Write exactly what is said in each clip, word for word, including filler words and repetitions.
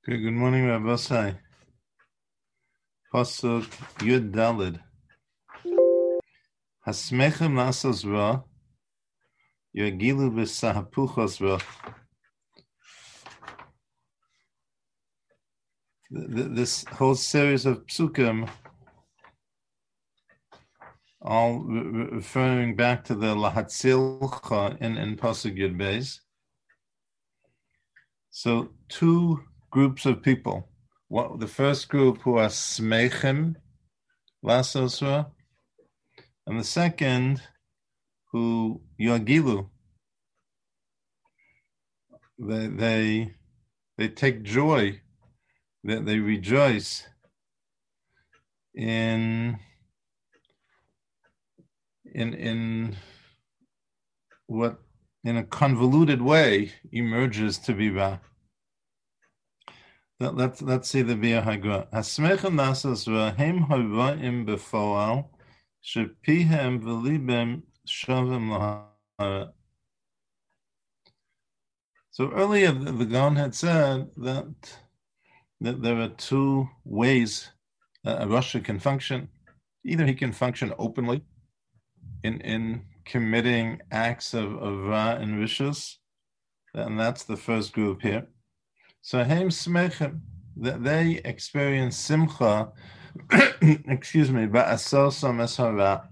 Okay, good morning, Rabbi Sai. Pasuk Yud Dalid. Hasmechem lasos ra, yagilu b'sahapuchos ra. This whole series of psukim, all re- referring back to the Lahatzilcha in, in Pasuk Yud Beis. So two groups of people. What, the first group who are smechem lasos ra, and the second who yagilu. They they they take joy, that they, they rejoice in in in what in a convoluted way emerges to be Ra. Let, let's let's see the Via Hagra. Hasmechem nasos ra hem haraim befoal shepihem v'libem shavim lahara. So earlier the, the Gaon had said that that there are two ways uh, a Rasha can function. Either he can function openly in in committing acts of, of Ra and Rishus, and that's the first group here. So Haim Smechem, that they experience Simcha, excuse me, Ba'asor Somes Hara.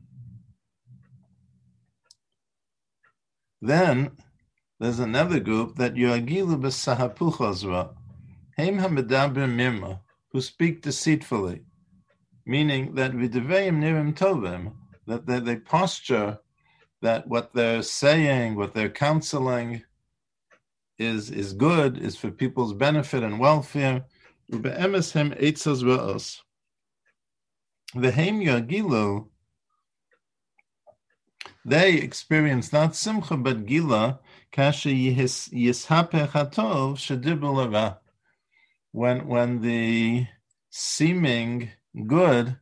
Then there's another group that Yoagilu B'Sahapuchos Ra, Haim HaMedaber Mirma, who speak deceitfully, meaning that V'Deveim Nirim Tovim, that they, they posture that what they're saying, what they're counseling is is good, is for people's benefit and welfare. Ube'emeshem eitzos ra'os. V'heim yagilu, they experience not simcha but gila, kasha yishapech hatov shedibur l'ra. When when the seeming good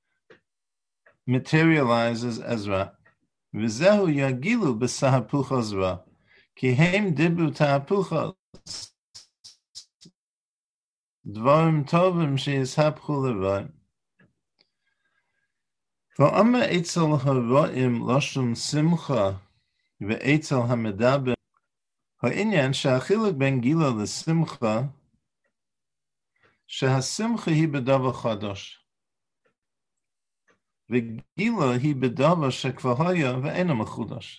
materializes as ra. V'zehu yagilu b'sahapuchos ra. Ki heim dibu ta'apuchos. Dvarim tovim sheyishapchu l'ra. V'amma eitzel ha'ro'im loshum simcha ve'etzel ha'medaber ha'inyan she'achiluk ben gila l'simcha she'hasimcha hi b'davar chadosh. V'gila hi b'davar shekvar haya ve'ena mechudash.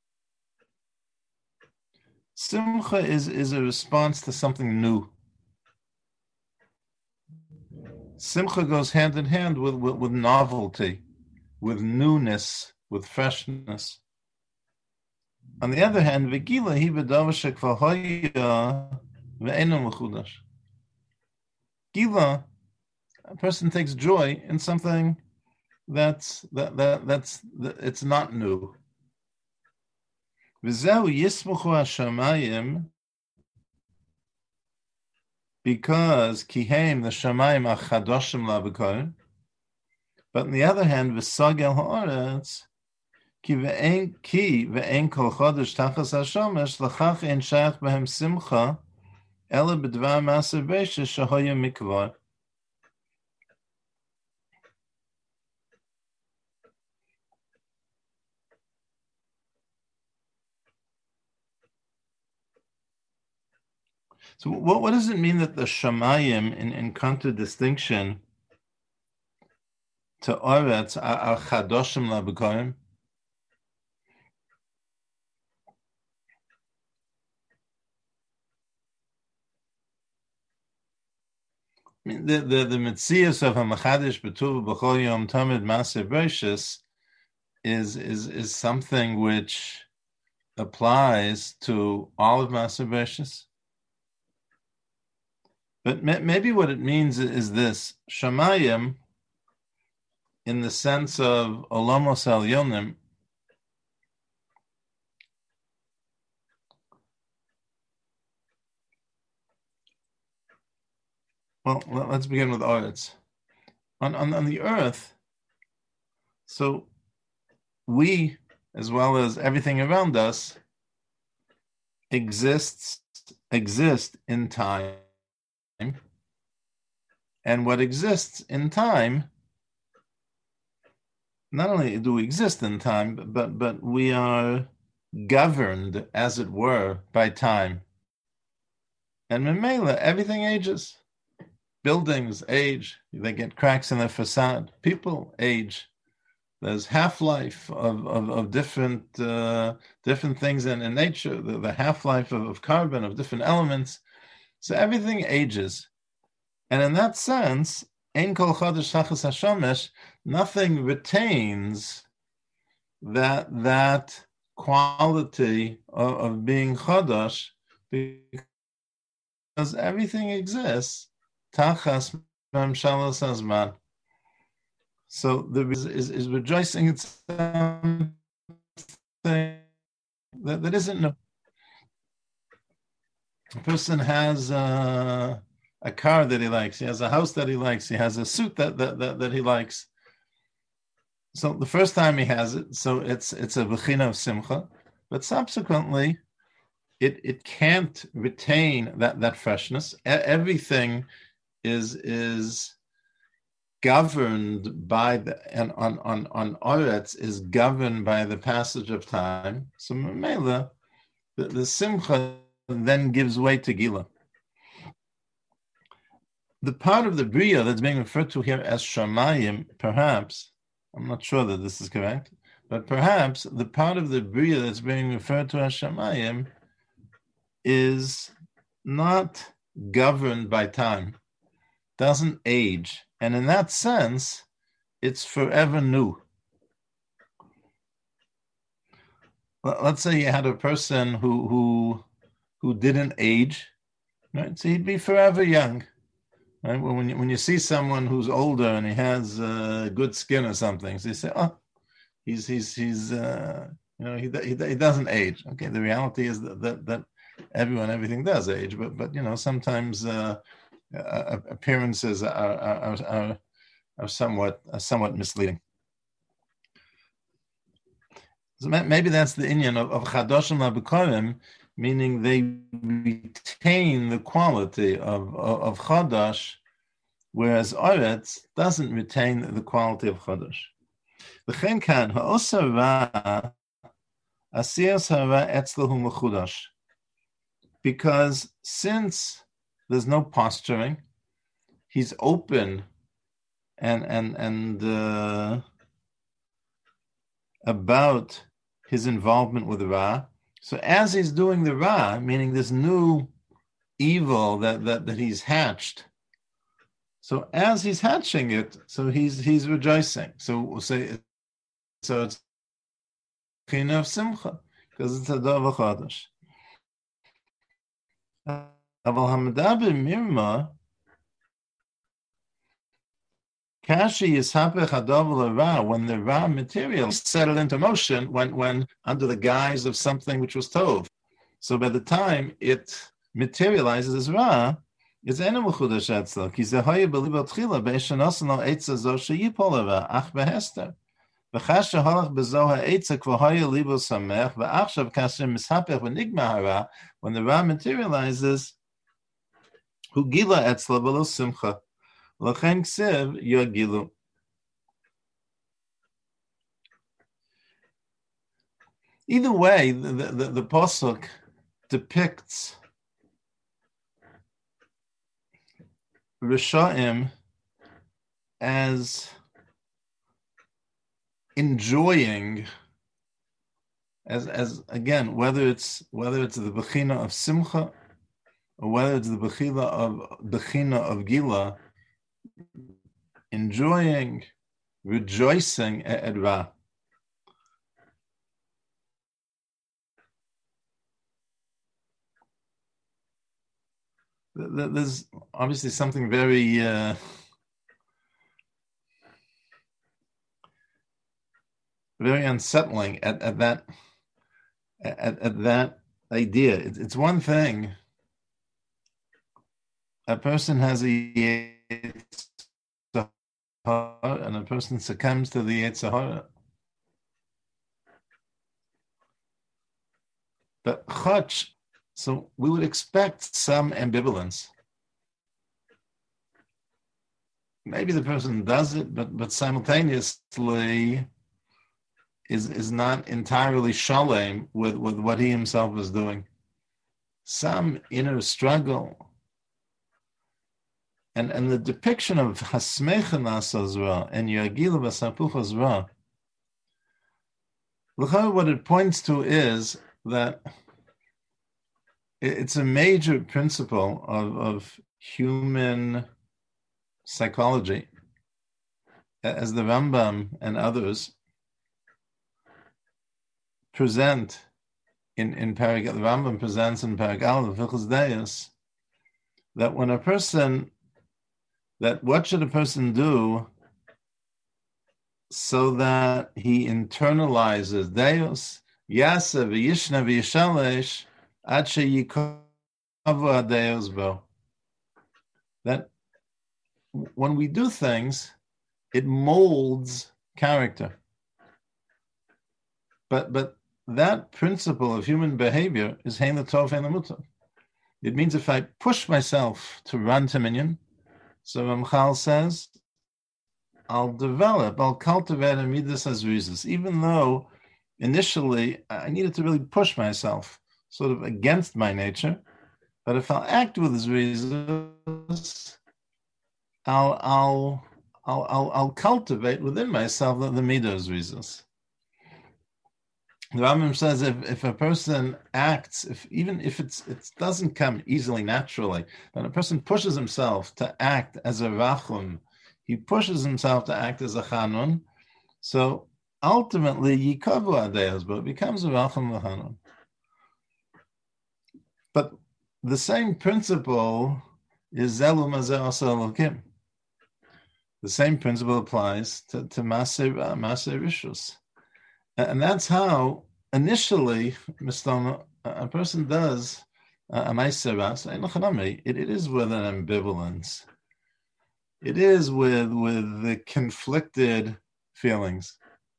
Simcha is, is a response to something new. Simcha goes hand in hand with, with, with novelty, with newness, with freshness. On the other hand, v'gila hi b'davar shekvar haya ve'ena mechudash. Gila, a person takes joy in something that's that, that that's that, it's not new. V'zehu yismuchu hashamayim, because kiheim the shamayim are chadoshim labekorim. But on the other hand, v'sagel ha'aretz ki ve'en ki ve'en kol chodesh tachas hashomesh l'chach ein shayach b'hem simcha ela b'dvar maser beisha shahoya mikvar. So what, what does it mean that the Shamayim, in, in contradistinction to Oretz, are, are Chadoshim Labekorim? I mean, the, the, the Metzias of HaMachadish B'tuv B'chol Yom Tamid Maser Beishis is, is, is something which applies to all of Maser Beishis. But maybe what it means is this: Shamayim, in the sense of Olamos Elyonim, well, let's begin with Oretz. On, on, on the earth, so we, as well as everything around us, exists exist in time. and what exists in time, not only do we exist in time, but, but we are governed, as it were, by time. And Memela, everything ages. Buildings age, they get cracks in their facade. People age. There's half-life of, of, of different uh, different things in, in nature, the, the half-life of, of carbon, of different elements. So everything ages. And in that sense, Ein Kol Chodesh Tachas HaShomesh, nothing retains that, that quality of, of being Chodesh, because everything exists Tachas Memshalas Hazman. So there is, is, is rejoicing in something that, that isn't no. A person has uh, a car that he likes, he has a house that he likes, he has a suit that that, that, that he likes. So the first time he has it, so it's it's a v'china of simcha, but subsequently it it can't retain that, that freshness. Everything is is governed by the, and on on on Oretz is governed by the passage of time. So Mamela, the, the simcha then gives way to Gila. The part of the Bria that's being referred to here as Shamayim, perhaps, I'm not sure that this is correct, but perhaps the part of the Bria that's being referred to as Shamayim is not governed by time, doesn't age. And in that sense, it's forever new. Let's say you had a person who who who didn't age, right? So he'd be forever young. Right? When you, when you see someone who's older and he has uh, good skin or something, so you say, "Oh, he's he's he's uh, you know he, he he doesn't age." Okay, the reality is that that, that everyone everything does age, but but you know sometimes uh, uh, appearances are are, are are somewhat are somewhat misleading. So maybe that's the inyan of, of Chadoshim LaBekorim, meaning they retain the quality of, of, of Chodosh, whereas Oretz doesn't retain the quality of Chodosh. V'chein kan ha'osa ra asiyas hara etzlahu mechudosh, because since there's no posturing, he's open and and and uh, about his involvement with Ra. So as he's doing the Ra, meaning this new evil that, that, that he's hatched, so as he's hatching it, so he's he's rejoicing. So we'll say, so it's China of Simcha, because it's a Dava Chodesh. Aval Hamadaber Mirma, Kashi is Ra, when the Ra material settled into motion, when, when under the guise of something which was Tov. So by the time it materializes as Ra, it's Enu Mechudash Etzlo. Ki Zehoye Belibo Tchila Be'eshanosan Al Eitza Zo Sheyipol Ra Ach Behester. V'chash Sheholach Bezo HaEitza Kvo Hoye Libo Samech V'achshav Kasher Mishapech V'nigma Hara. When the Ra materializes, Hu Gila Etzlo V'lo Simcha. L'chen ksiv yogilu. Either way, the, the, the pasuk depicts Rishaim as enjoying, as as again, whether it's whether it's the bechina of simcha or whether it's the bechina of bechina of gila, enjoying, rejoicing at Ra. There's obviously something very uh, very unsettling at, at that at, at that idea. It, it's one thing a person has a and a person succumbs to the Yetzer Hara. But Chach, so we would expect some ambivalence. maybe the person does it, but but simultaneously is is not entirely shalem with, with what he himself is doing. Some inner struggle. And and the depiction of Hasmecha Nasazra and Yagila Basapuchazra, look, what it points to is that it's a major principle of, of human psychology, as the Rambam and others present in, in Parag, the Rambam presents in Parag Aleph, Hilchos Deis, that when a person, that what should a person do so that he internalizes Deus, Yasa v'yishna v'yishalesh, ad sheyikavu Deus bo. That when we do things, it molds character. But but that principle of human behavior is hein l'tov, hein l'mutar. It means if I push myself to run to minyan, so Ramchal says, I'll develop, I'll cultivate a midas hazrizis, even though initially I needed to really push myself, sort of against my nature. But if I'll act with hazrizis, I'll I'll I'll I'll, I'll cultivate within myself the, the midas hazrizis. The Rambam says if, if a person acts, if even if it's it doesn't come easily naturally, when a person pushes himself to act as a rachum, he pushes himself to act as a chanun, so ultimately yikavu adeyos, but it becomes a rachum v'chanun. But the same principle is zelu mazeh asa elokim. The same principle applies to to maser maser rishus. And that's how, initially, Mister a person does a ma'aser ras. It it is with an ambivalence. It is with with the conflicted feelings.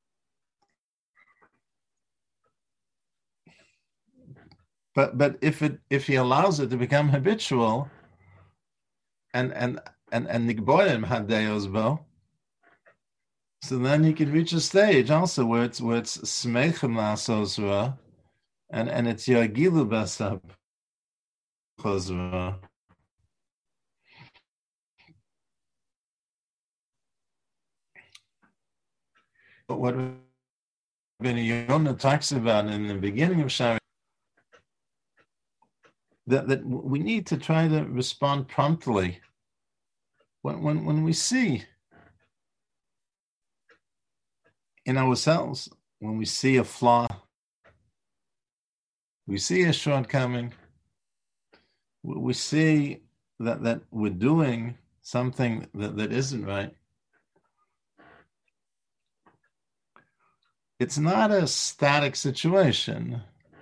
But but if it if he allows it to become habitual, and and and and nigboyim hadeyos bo. So then he can reach a stage also where it's where it's smechem la'asosra, and and it's yagilu basab chosra. But what Ben Yonah talks about in the beginning of Shari, that that we need to try to respond promptly when when when we see in ourselves, when we see a flaw, we see a shortcoming, we see that, that we're doing something that, that isn't right. It's not a static situation.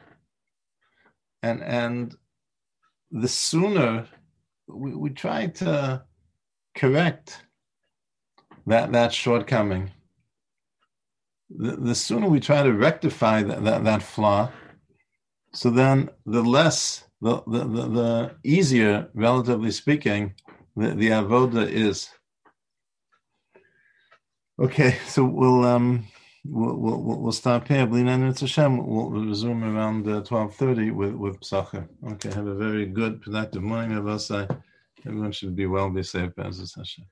And and the sooner we, we try to correct that, that shortcoming, The, the sooner we try to rectify that, that, that flaw, so then the less, the, the, the, the easier, relatively speaking, the, the avoda is. Okay, so we'll um we'll we'll, we'll stop here. We'll resume around uh, twelve thirty with with Psachim. Okay, have a very good, productive morning, Rabbi. Everyone should be well, be safe, Be'ezus Hashem.